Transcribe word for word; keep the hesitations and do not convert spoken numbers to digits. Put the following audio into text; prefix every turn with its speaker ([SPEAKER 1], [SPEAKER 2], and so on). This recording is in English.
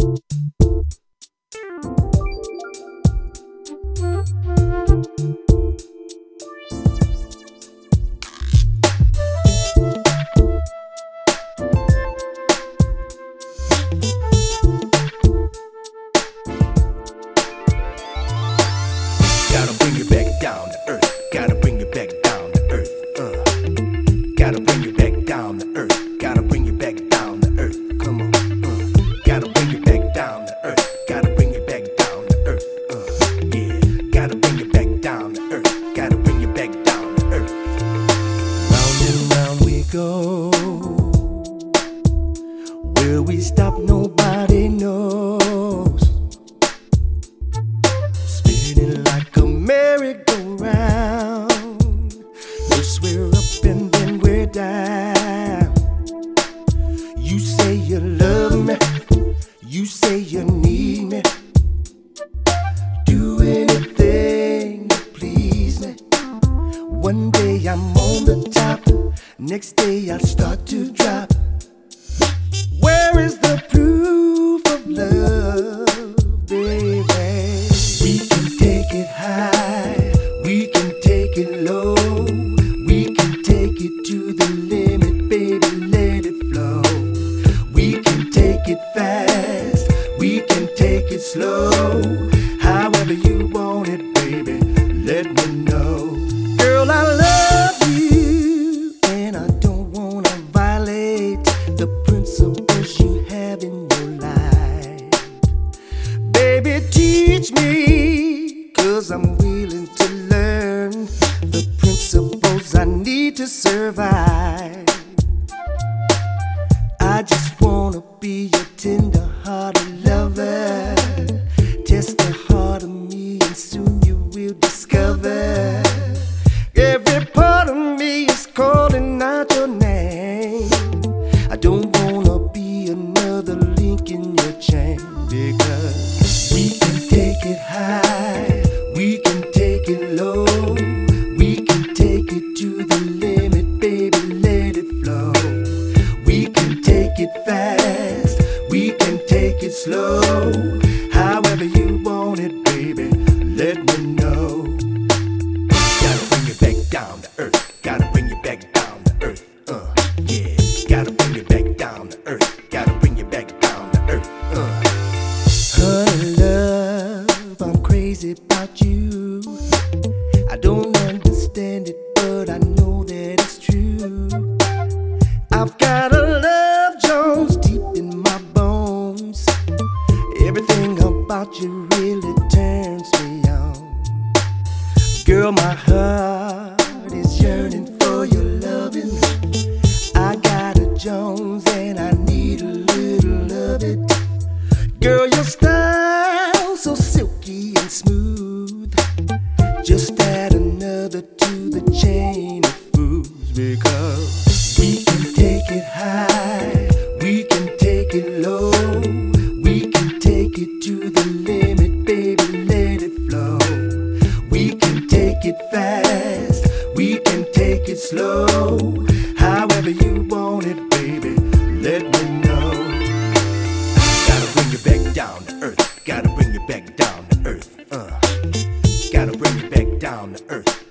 [SPEAKER 1] Gotta bring you back down to earth. Gotta bring you back down to earth. Uh. Gotta bring you back down to earth. Gotta bring you back down to earth. Come on. Uh. Gotta bring you back down to earth. Gotta bring you back down to earth. Uh. Yeah. Gotta bring you back down to earth. Gotta bring you back down to earth. Round and round we go. Where we stop, nobody knows. Spinning like a merry-go-round. First we're up and then we're down. You say you love me, you say you need me. Do anything to please me. One day I'm on the top, next day I start to drop. Where is the proof of love, baby? We can take it high, we can take it low, we can take it to the limit, baby, let it flow. We can take it fast, we can take it slow. However you want it, baby, let me know. Girl, I love you, and I don't wanna violate the principles you have in your life. Baby, teach me, cause I'm willing to learn the principles I need to survive. I just wanna be your tender-hearted lover. Test the heart of me and soon you will discover. Every part of me is calling out your name. I don't wanna be another link in your chain, because we can take it high, we can take it low, we can take it to the limit, baby, let it flow. We can take it fast, we can take it slow. However you want it, baby, let me know. Gotta bring you back down to earth. Gotta bring you back down to earth. Uh, yeah. Gotta bring you back down to earth. Gotta bring you back down to earth. Uh. Honey, love, I'm crazy about you. I don't understand it, but I know that it's true. I've got a love Jones deep in my bones. Everything about you really turns me on. Girl, my heart is yearning for your loving. I got a Jones and I need a little of it. Girl, your style so silky and smooth. Just add another to the chain of foods, because we can take it high, we can take it low, we can take it to the limit, baby, let it flow. We can take it fast, we can take it slow. However you want it, baby, let me know. Gotta bring you back down to earth. Gotta bring you back down to earth. Uh. Gotta bring you back down to earth.